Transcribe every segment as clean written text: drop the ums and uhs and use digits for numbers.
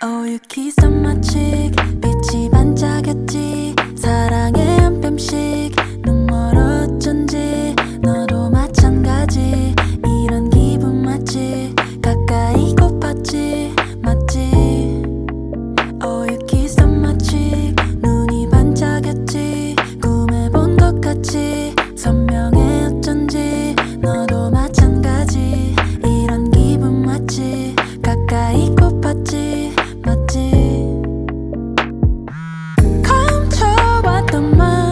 Oh, you kiss on my cheek. 빛이 반짝였지. 사랑에 한 뼘씩 눈 멀어졌지. 너도 마찬가지. 이런 기분 맞지? 가까이 고팠지. 맞지? Oh, you kiss on my cheek. 눈이 반짝였지. 꿈에 본 것 같이 선명해 어쩐지. 너도 마찬가지. 이런 기분 맞지? 가까이 고팠지. 맞지? 감춰왔던 말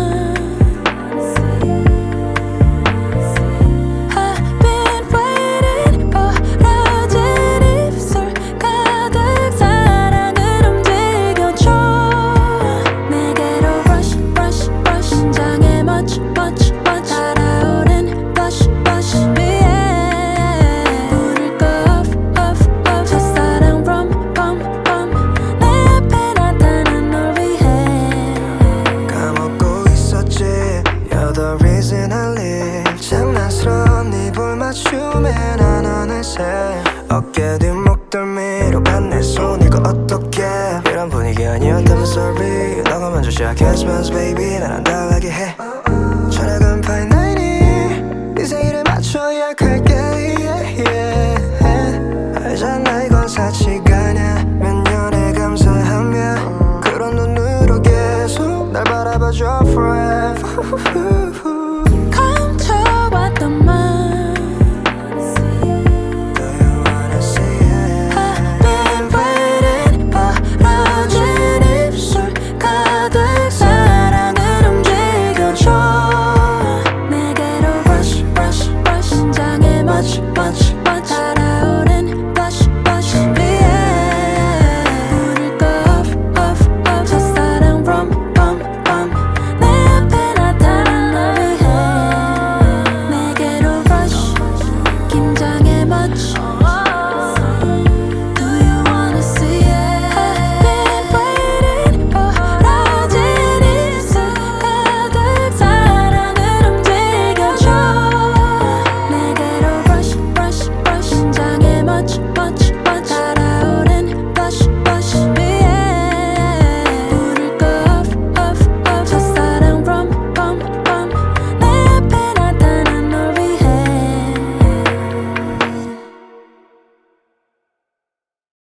I've been waiting for 어진 입술 가득 사랑을 움직여줘. 내게로 rush rush rush 심장에 much much much 달아오른 blush blush yeah. 부를 거 off off off 첫사랑 rum rum rum 내 앞에 나타난 널 위해 까먹고 있었지. You're the reason I live. 장난스러운 네 볼 맞춤에 난 어느새 어깨 뒤 목덜미로 간 내 손 이거 어떡해. 이런 분위기 아니었다면 sorry. 너가 먼저 시작했으면 baby 난 안 달라게 해.